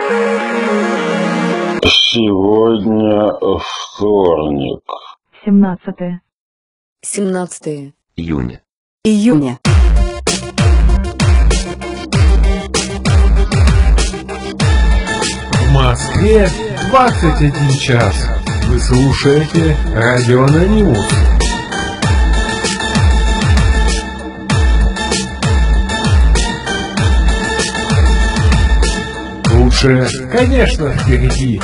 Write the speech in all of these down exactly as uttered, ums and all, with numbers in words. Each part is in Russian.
Сегодня вторник. Семнадцатое. Семнадцатое июня. июня. В Москве двадцать один час. Вы слушаете Радио Анонимус. Лучше, конечно, впереди.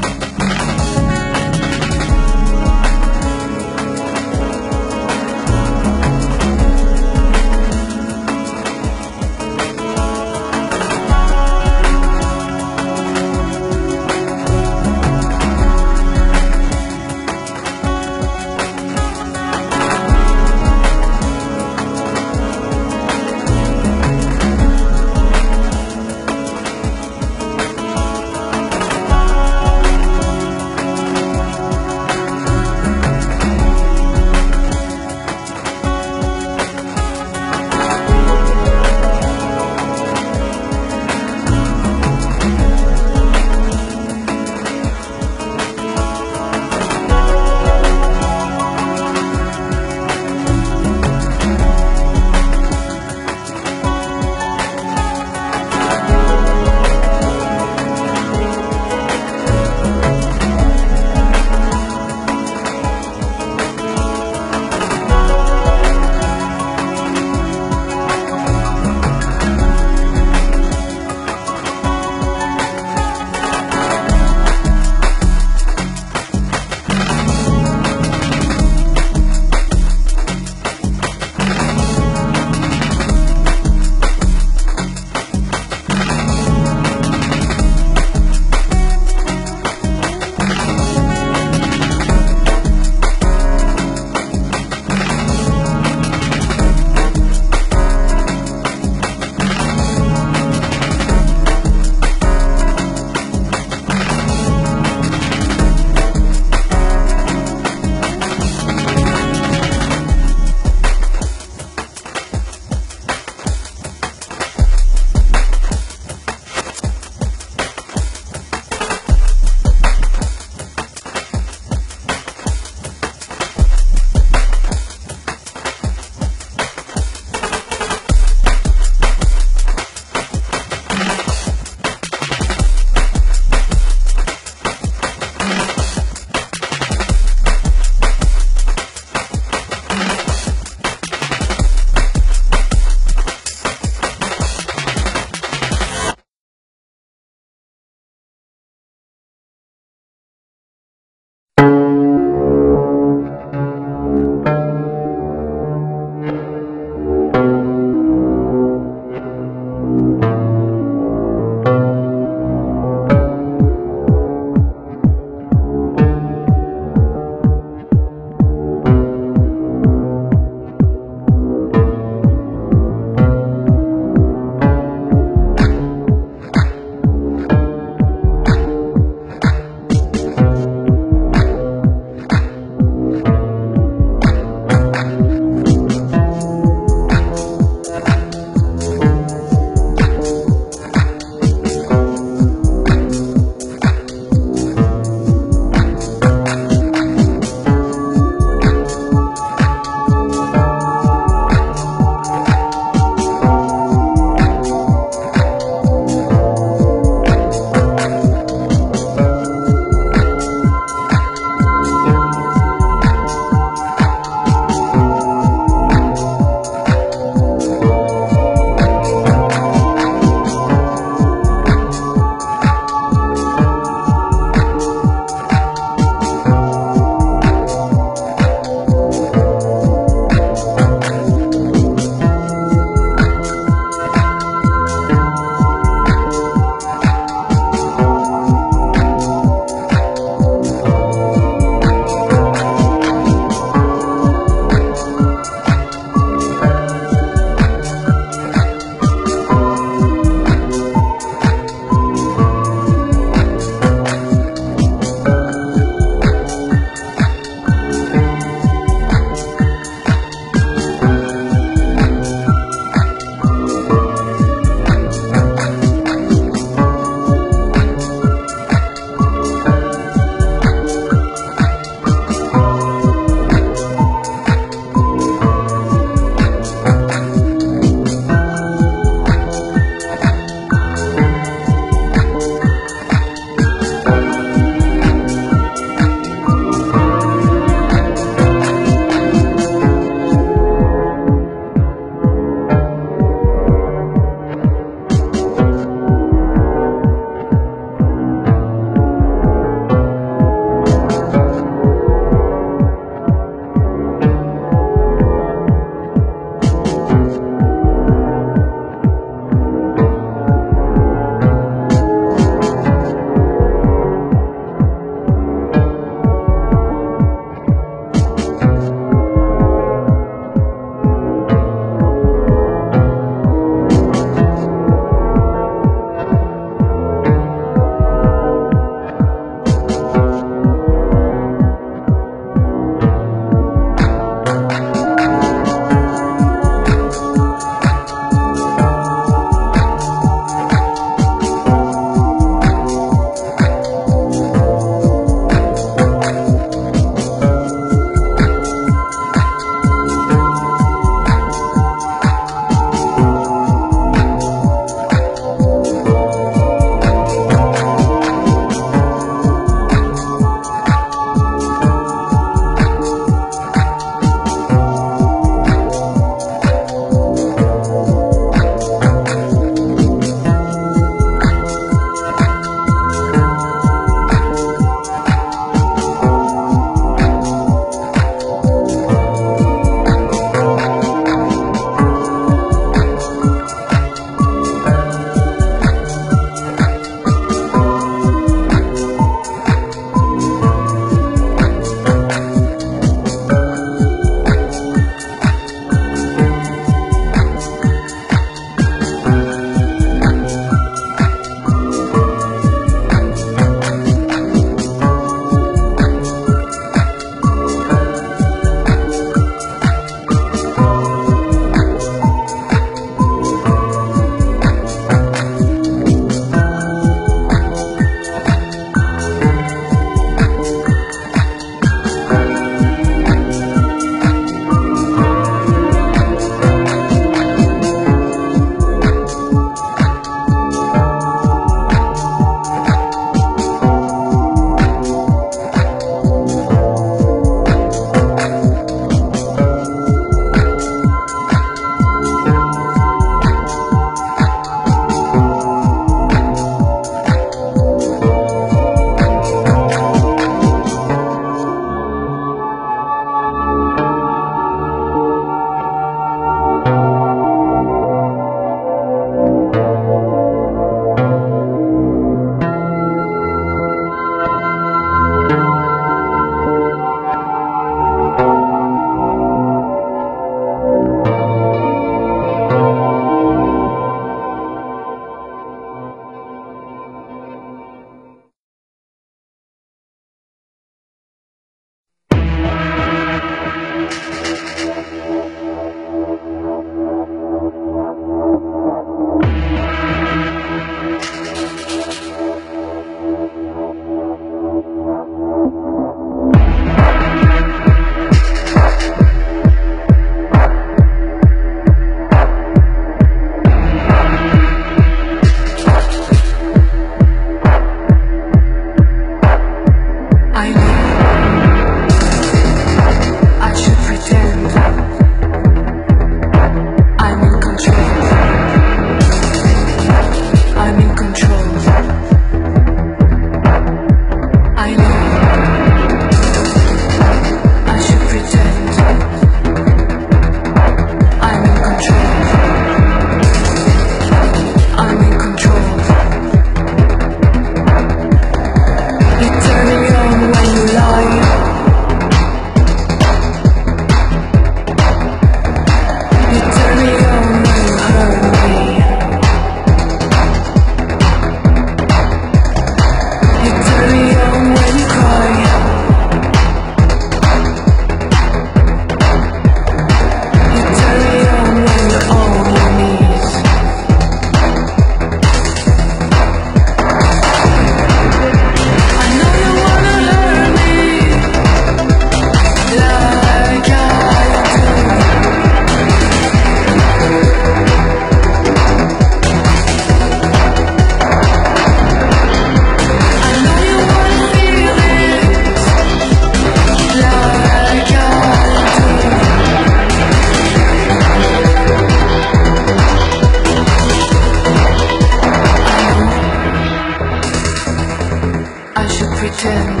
pretend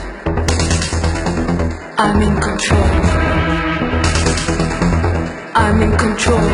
I'm in control. I'm in control.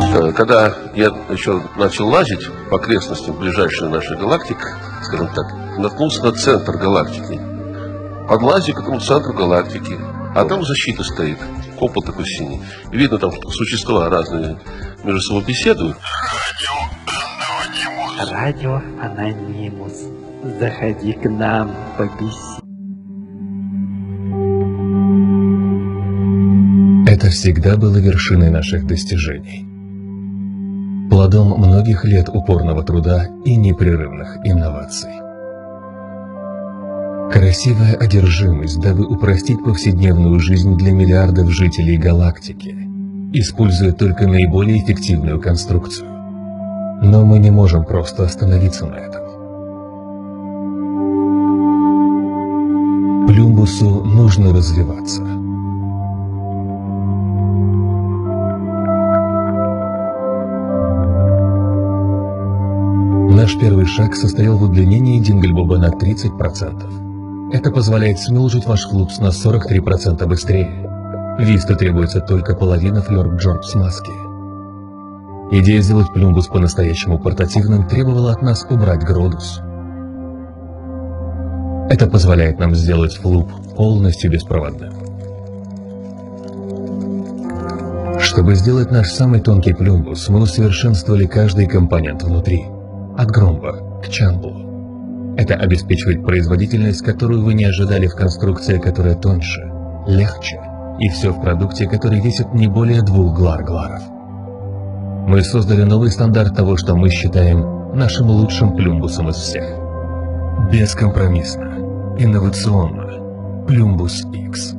Когда я еще начал лазить по окрестностям ближайшей нашей галактики, скажем так, наткнулся на центр галактики. Подлазил к этому центру галактики, а там защита стоит, купол такой синий. И видно, там существа разные между собой беседуют. Радио Анонимус. Заходи к нам, побеси. Это всегда было вершиной наших достижений. Плодом многих лет упорного труда и непрерывных инноваций. Красивая одержимость, дабы упростить повседневную жизнь для миллиардов жителей галактики, используя только наиболее эффективную конструкцию. Но мы не можем просто остановиться на этом. Плюмбусу нужно развиваться. Наш первый шаг состоял в удлинении Дингльбоба на тридцать процентов. Это позволяет смелжить ваш флупс на сорок три процента быстрее. Висту требуется только половина флёрк-джорб смазки. Идея сделать плюмбус по-настоящему портативным требовала от нас убрать гродус. Это позволяет нам сделать флуп полностью беспроводным. Чтобы сделать наш самый тонкий плюмбус, мы усовершенствовали каждый компонент внутри, от громба к чанлу. Это обеспечивает производительность, которую вы не ожидали в конструкции, которая тоньше, легче, и все в продукте, который весит не более двух глар-гларов. Мы создали новый стандарт того, что мы считаем нашим лучшим плюмбусом из всех. Бескомпромиссно, инновационно. Плюмбус X.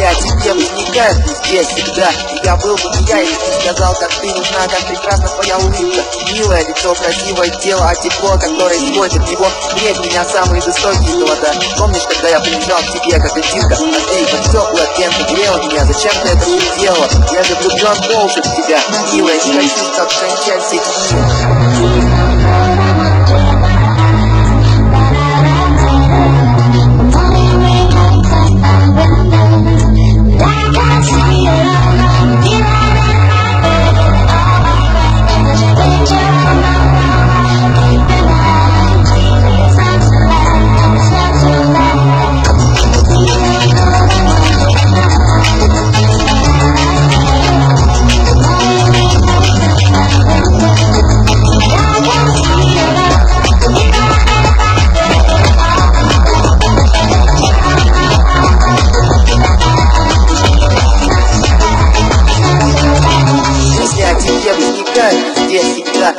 о тебе возникают здесь всегда. И я был бы не я, если ты сказал, как ты нужна, как прекрасна твоя улыбка. Милое лицо, красивое тело, а тепло, которое исходит от него, греет меня самые жестокие голода. Помнишь, когда я прибежал к тебе, как одинка, а ты под теплый ответ грела меня? Зачем ты это не делала? Я же влюблен по уши в тебя, милая, не хочу, как кончать все эти дни. Здесь всегда.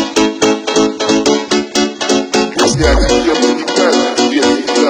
Если о тебе возникает здесь всегда.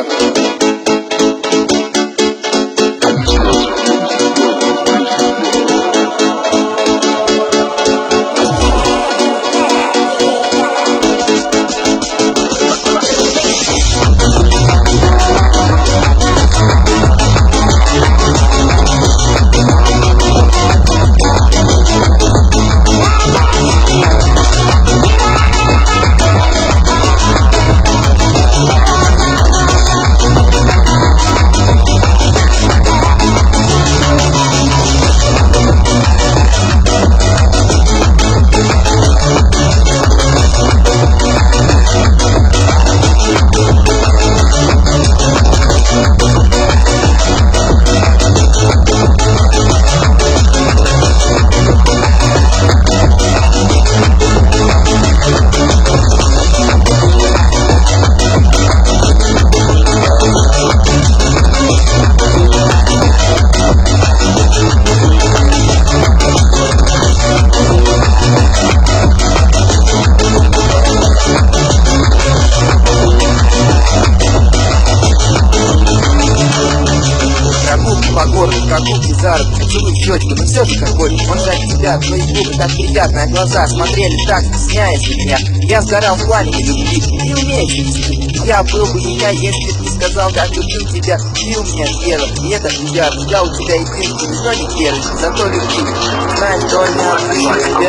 Прогулки за руку, поцелуй в щечку, но все же какой он же от тебя, твои губы так приятно, а глаза смотрели так, стесняясь меня. Я сгорал в пламени любви, не умеешь вести. Я был бы не я, если бы не сказал, как люблю тебя. Ты у меня первый, и это приятно. Я у тебя единственный, но не первый, зато любви. Знаешь, что не отличу тебя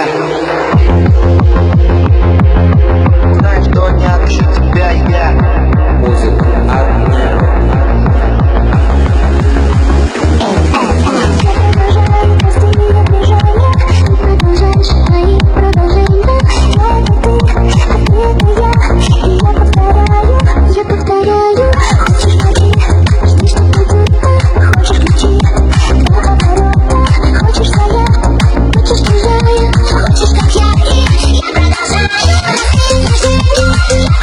я. Знаешь, что не отличу тебя я. Музыка от неба. Хочешь, как я, и я продолжаю.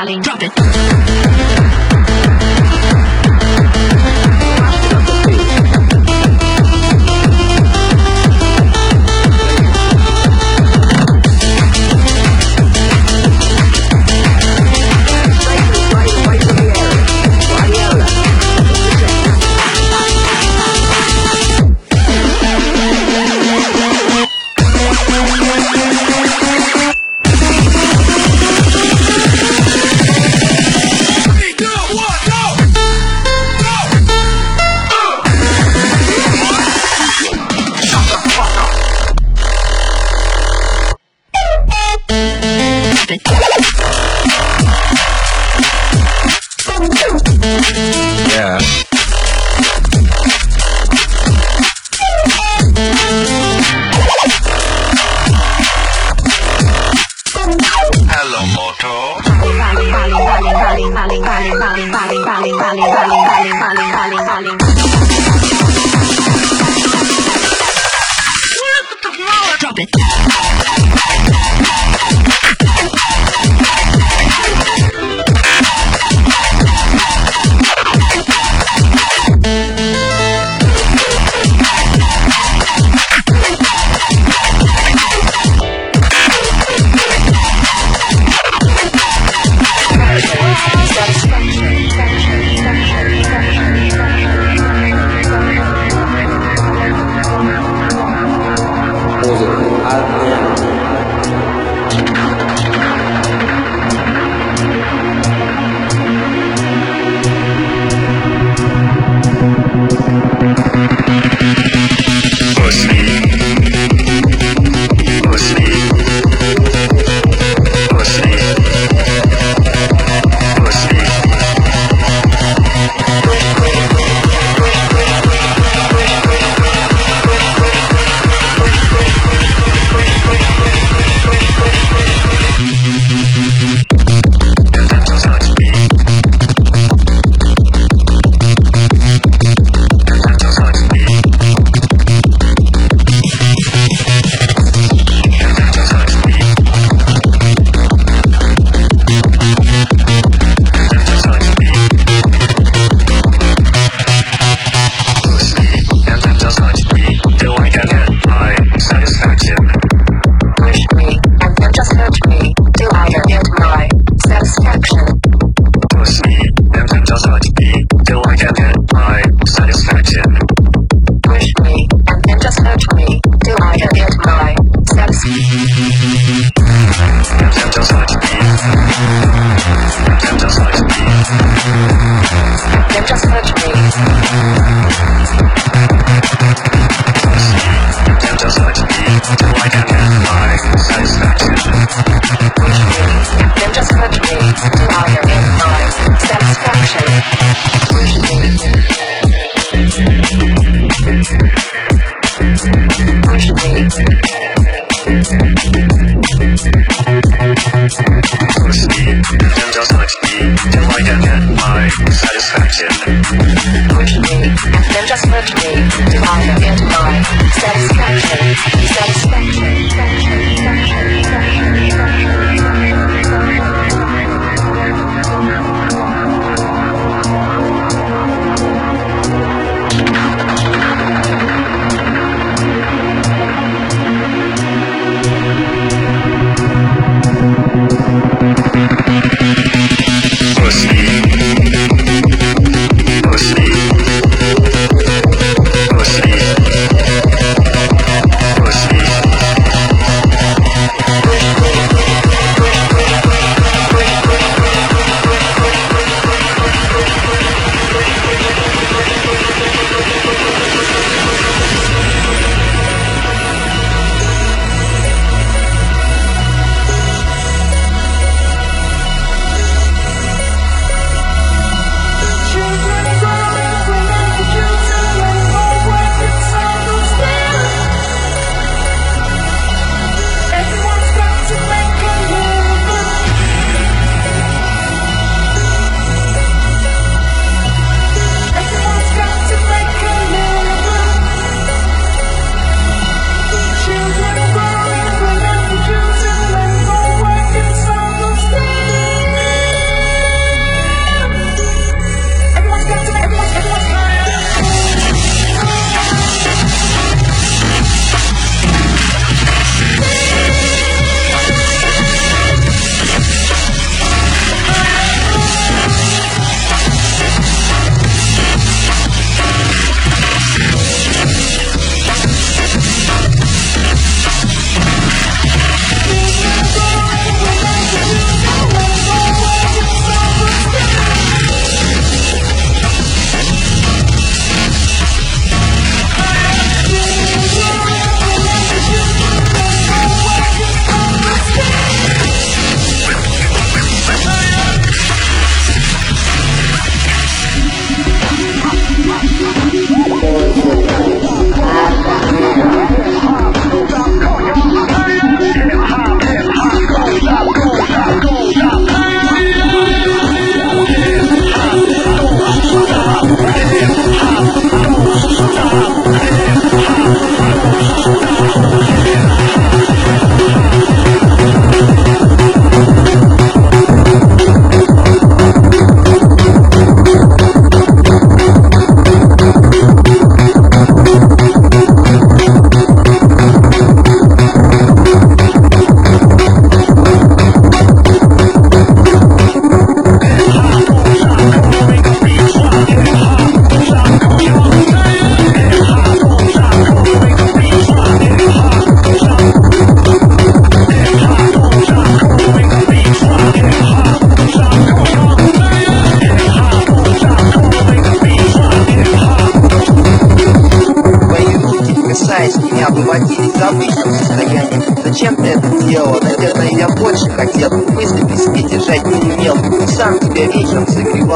darling, drop it. Yeah. Hello, Moto. Drop it.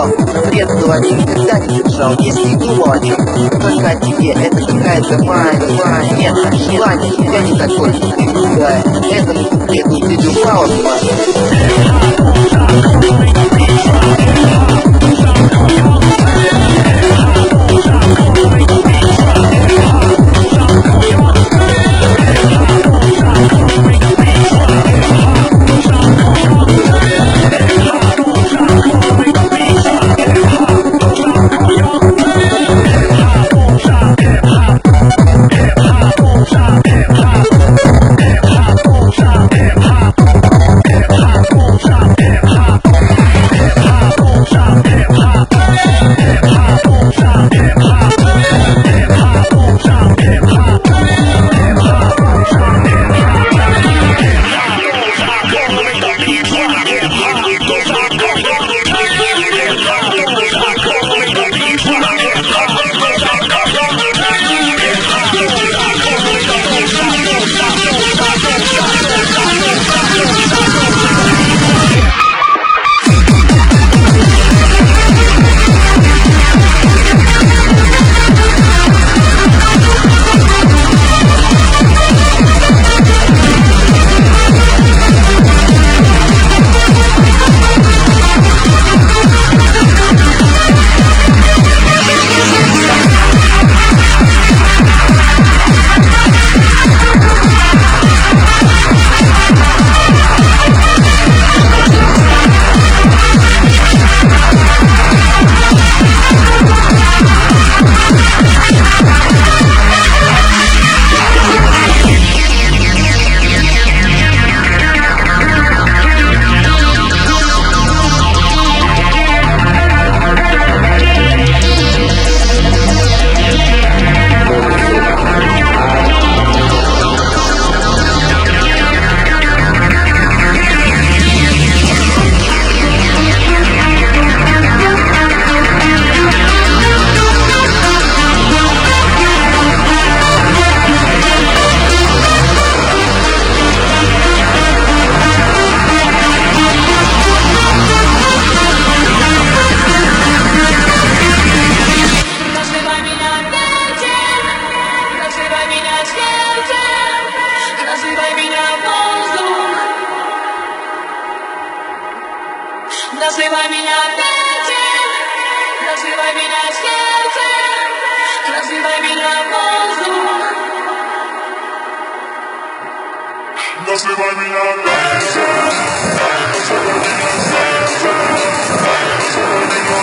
Сред в голове никогда не держал, если думал о чем-то только о тебе. Это какая-то мания, мания. Нет, желание, я не такой, что ты другая. Этому куплету ты дюпала в Называй меня ветер, называй меня ветер, называй меня воздух. Называй меня ветер, называй меня ветер, называй меня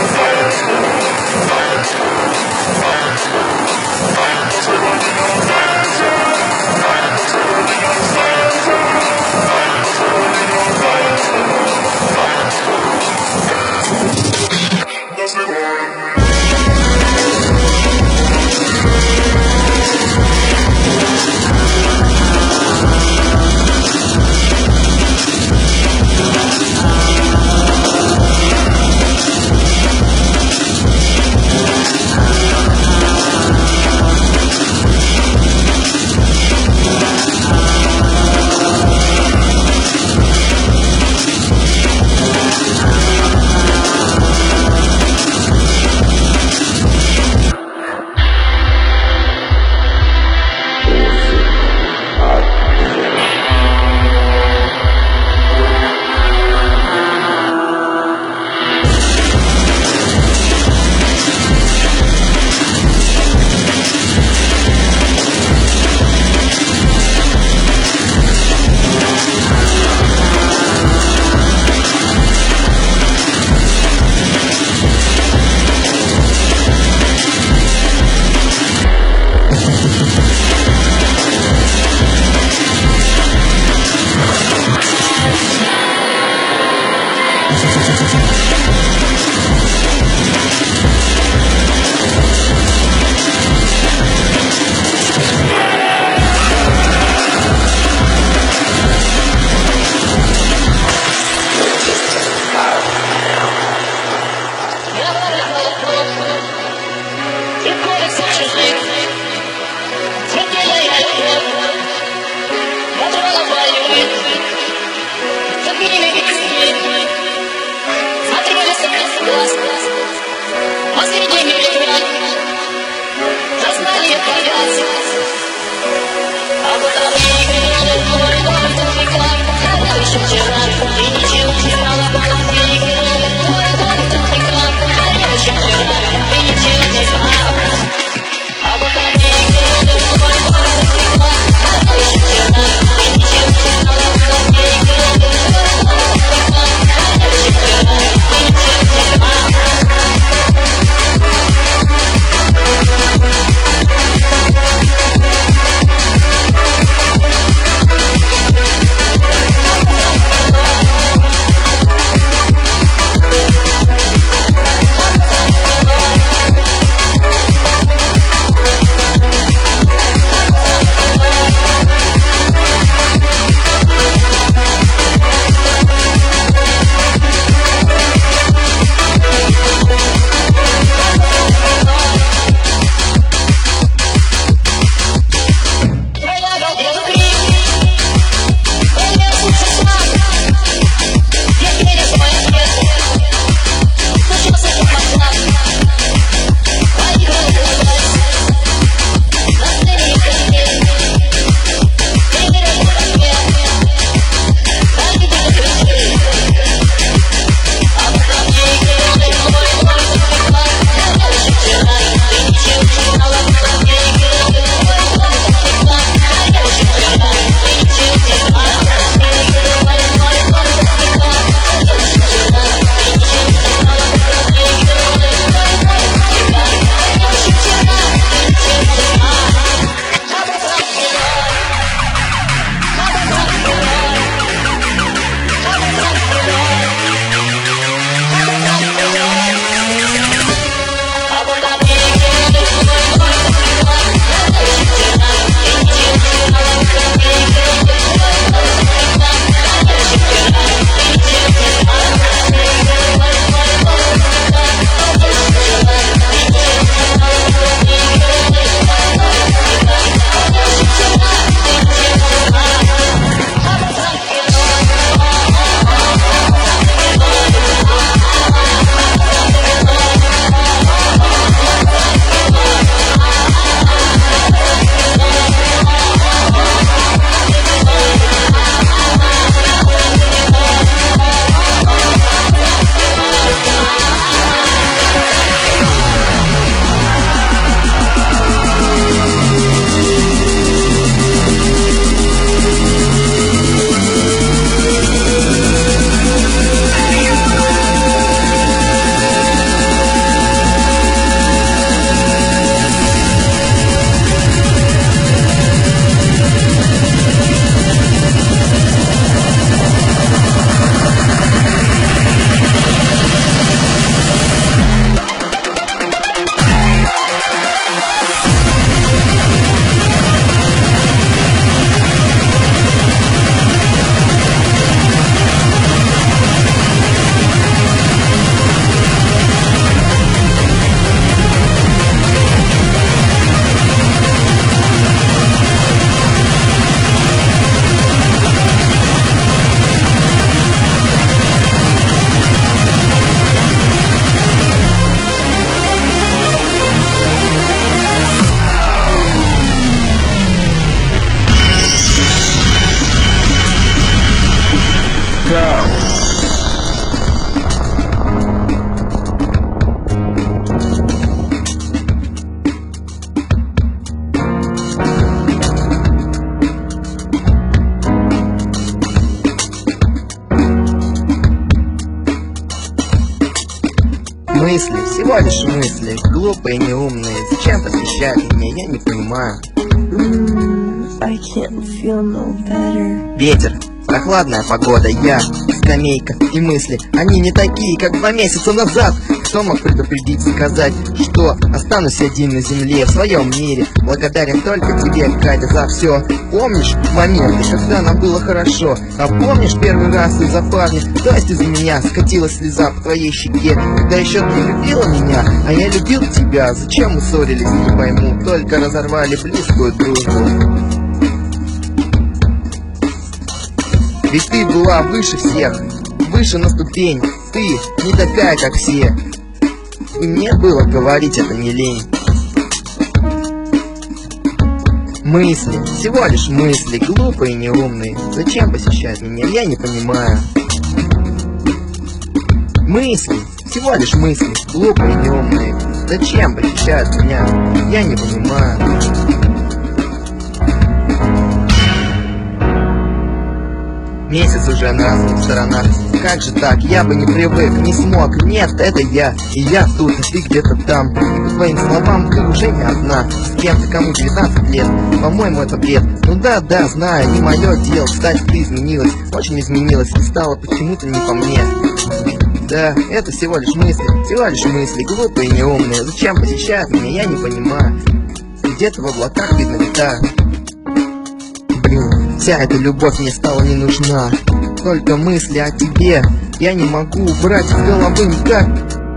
Смотри, если Мысли, всего лишь мысли, глупые, неумные. Зачем посвящать меня, я не понимаю. I can't feel no better. Ветер, прохладная погода, я, скамейка и мысли. Они не такие, как два месяца назад. Кто мог предупредить, сказать, что останусь один на земле, в своем мире. Благодарен только тебе, Катя, за все. Помнишь моменты, когда нам было хорошо? А помнишь первый раз из-за парня, то есть из-за меня, скатилась слеза по твоей щеке? Когда еще ты любила меня, а я любил тебя. Зачем мы ссорились, не пойму, только разорвали близкую дружбу. Ведь ты была выше всех, выше на ступень. Ты не такая, как все. И мне было говорить это не лень. Мысли, всего лишь мысли, глупые и неумные. Зачем посещают меня, я не понимаю. Мысли, всего лишь мысли, глупые и неумные. Зачем посещают меня, я не понимаю. Месяц уже на разных сторонах. Как же так, я бы не привык, не смог. Нет, это я, и я тут, и ты где-то там. И по твоим словам, ты уже не одна. С кем-то, кому девятнадцать лет, по-моему, это бред. Ну да, да, знаю, не мое дело. Кстати, ты изменилась, очень изменилась. И стала почему-то не по мне. Да, это всего лишь мысли, всего лишь мысли, глупые и неумные. Зачем посещают меня, я не понимаю. Где-то в облаках видно летаю. Блин, вся эта любовь мне стала не нужна. Только мысли о тебе я не могу убрать из головы никак.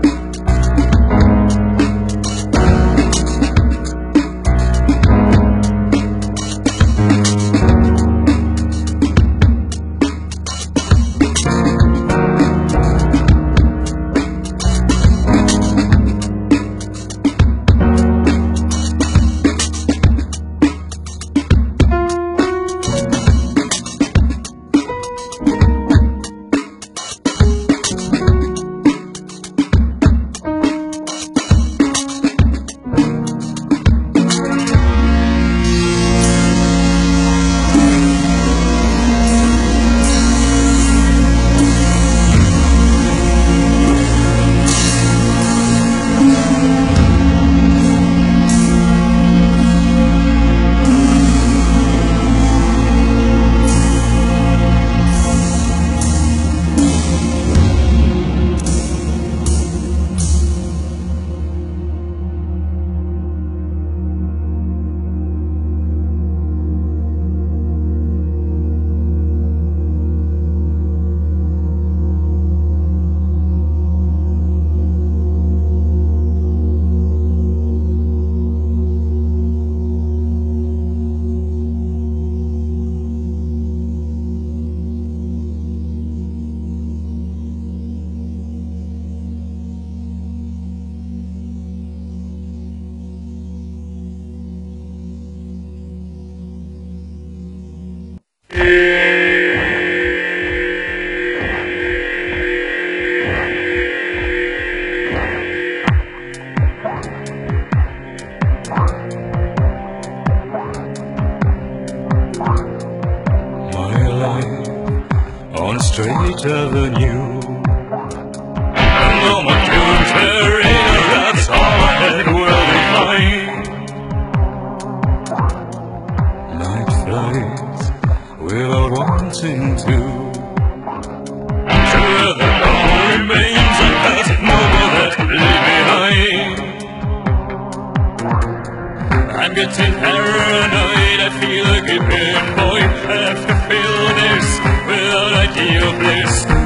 Straight Avenue. And no more tunes were in, that's all I had were behind. Night flies without wanting to. Sure that all remains and there's no more that leave behind. I'm getting paranoid, I feel a gaping void. I have to feel this without idea of bliss.